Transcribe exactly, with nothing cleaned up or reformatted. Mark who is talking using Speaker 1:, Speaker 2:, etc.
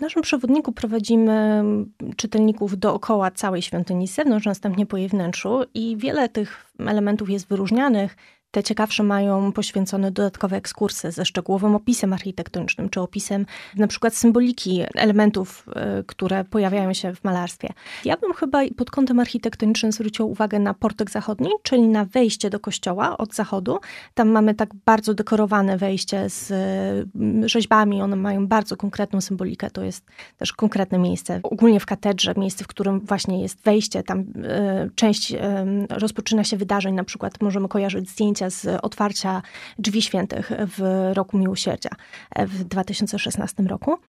Speaker 1: W naszym przewodniku prowadzimy czytelników dookoła całej świątyni z zewnątrz, następnie po jej wnętrzu i wiele tych elementów jest wyróżnianych. Te ciekawsze mają poświęcone dodatkowe ekskursy ze szczegółowym opisem architektonicznym, czy opisem na przykład symboliki elementów, które pojawiają się w malarstwie. Ja bym chyba pod kątem architektonicznym zwróciła uwagę na portyk zachodni, czyli na wejście do kościoła od zachodu. Tam mamy tak bardzo dekorowane wejście z rzeźbami, one mają bardzo konkretną symbolikę, to jest też konkretne miejsce. Ogólnie w katedrze, miejsce, w którym właśnie jest wejście, tam część rozpoczyna się wydarzeń, na przykład możemy kojarzyć zdjęcia z otwarcia Drzwi Świętych w roku Miłosierdzia w dwa tysiące szesnastym roku.